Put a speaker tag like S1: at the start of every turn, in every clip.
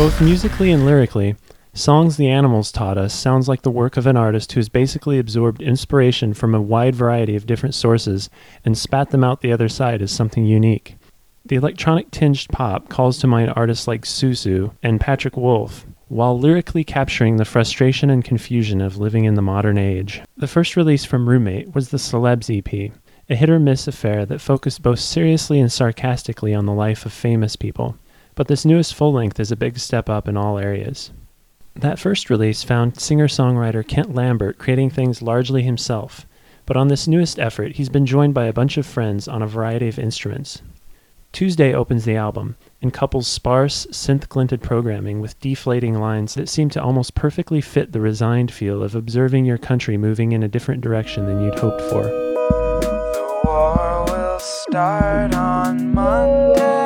S1: Both musically and lyrically, Songs the Animals Taught Us sounds like the work of an artist who has basically absorbed inspiration from a wide variety of different sources and spat them out the other side as something unique. The electronic-tinged pop calls to mind artists like Susu and Patrick Wolf, while lyrically capturing the frustration and confusion of living in the modern age. The first release from Roommate was the Celebs EP, a hit-or-miss affair that focused both seriously and sarcastically on the life of famous people. But this newest full-length is a big step up in all areas. That first release found singer-songwriter Kent Lambert creating things largely himself, but on this newest effort he's been joined by a bunch of friends on a variety of instruments. Tuesday opens the album, and couples sparse, synth-glinted programming with deflating lines that seem to almost perfectly fit the resigned feel of observing your country moving in a different direction than you'd hoped for.
S2: The war will start on Monday.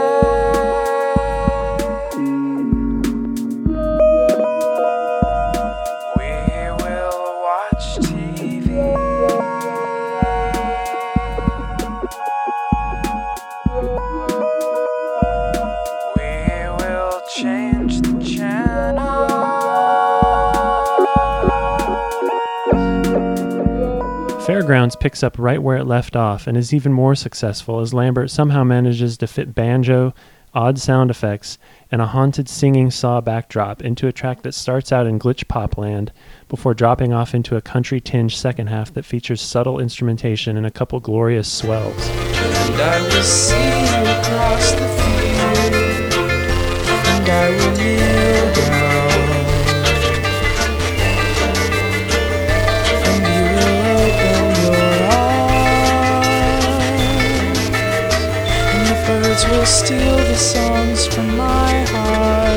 S2: Change the channel.
S1: Fairgrounds picks up right where it left off and is even more successful as Lambert somehow manages to fit banjo, odd sound effects, and a haunted singing saw backdrop into a track that starts out in glitch pop land before dropping off into a country-tinged second half that features subtle instrumentation and a couple glorious swells.
S2: And I will see you across the field. And I will kneel down, and you will open your arms, and the birds will steal the songs from my heart.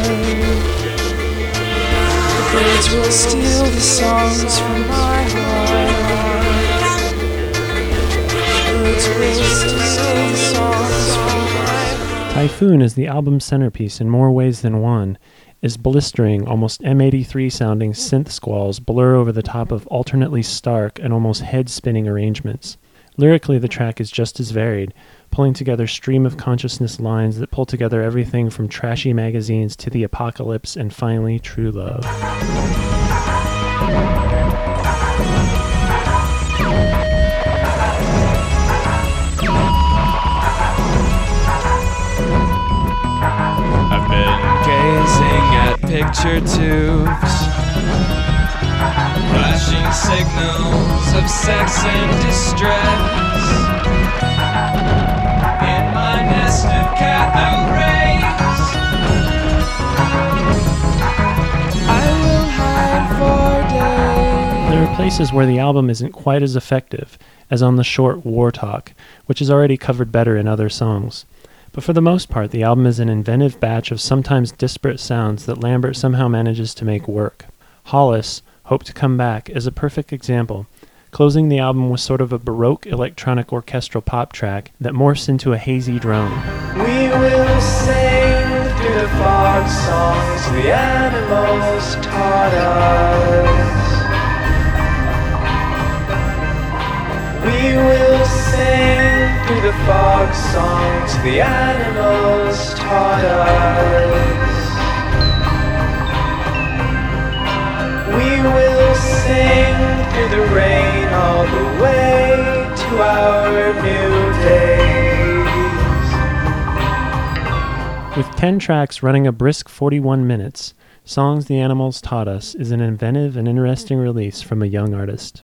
S2: The birds will steal the songs from my heart. Birds will steal the songs from my heart.
S1: Typhoon is the album's centerpiece in more ways than one, as blistering, almost M83-sounding synth squalls blur over the top of alternately stark and almost head-spinning arrangements. Lyrically, the track is just as varied, pulling together stream-of-consciousness lines that pull together everything from trashy magazines to the apocalypse and finally true love.
S2: I've been gazing at picture tubes, flashing signals of sex and distress. In my nest of cathode rays, I will hide for days.
S1: There are places where the album isn't quite as effective as on the short War Talk, which is already covered better in other songs. But for the most part, the album is an inventive batch of sometimes disparate sounds that Lambert somehow manages to make work. Hollis, Hope to Come Back, is a perfect example, closing the album with sort of a Baroque electronic orchestral pop track that morphs into a hazy drone.
S2: We will sing through the fog songs the animals taught us. We will sing through the fog songs the animals taught us. We will sing through the rain all the way to our new days.
S1: With 10 tracks running a brisk 41 minutes, Songs the Animals Taught Us is an inventive and interesting release from a young artist.